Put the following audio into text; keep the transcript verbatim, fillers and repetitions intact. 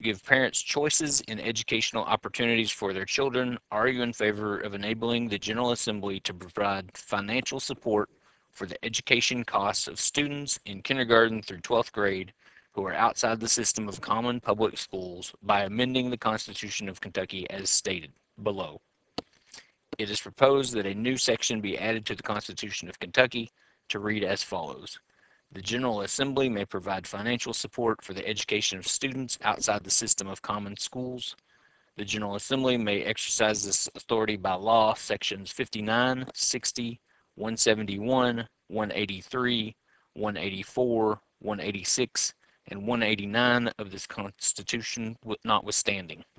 give parents choices in educational opportunities for their children. Are you in favor of enabling the General Assembly to provide financial support for the education costs of students in kindergarten through twelfth grade who are outside the system of common public schools by amending the Constitution of Kentucky as stated below? It is proposed that a new section be added to the Constitution of Kentucky to read as follows. The General Assembly may provide financial support for the education of students outside the system of common schools. The General Assembly may exercise this authority by law. Sections fifty-nine, sixty, one seventy-one, one eighty-three, one eighty-four, one eighty-six, and one eighty-nine of this Constitution notwithstanding.